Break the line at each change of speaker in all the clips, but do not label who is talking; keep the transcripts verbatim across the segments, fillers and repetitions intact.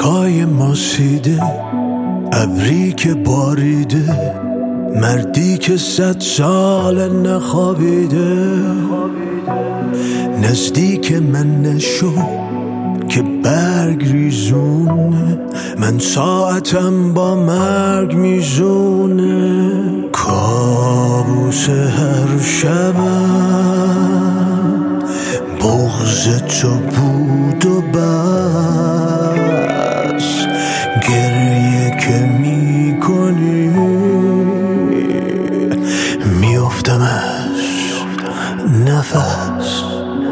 اشکای ماسیده، ابری که باریده، مردی که صد سال نخوابیده. نزدیک من نشو که برگ ریزونه، من ساعتم با مرگ میزونه. کابوس هر شبم بغض تو بود و بس، گریه که میکنی میافتم از نفس.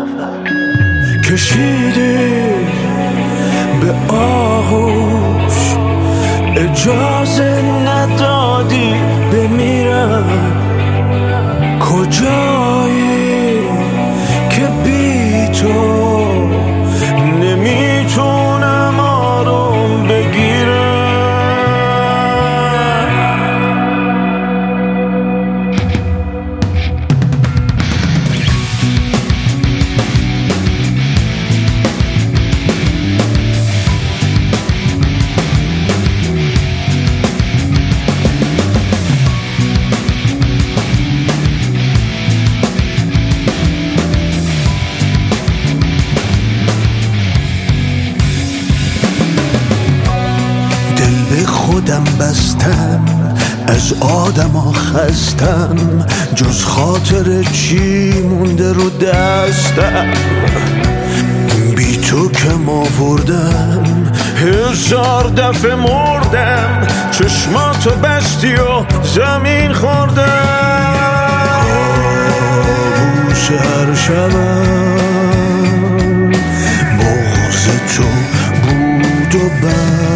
کشیدی به آغوش، اجازه ندادی بمیرم. کجایی که بی تو نمیتونم آروم بگیرم. خودم بستم، از آدما خستم، جز خاطر چی مونده رو دستم. بی تو که ماوردم، هزار دفعه مردم، چشماتو بستی و زمین خوردم. کابوس هر شبم بغض تو بود و بس،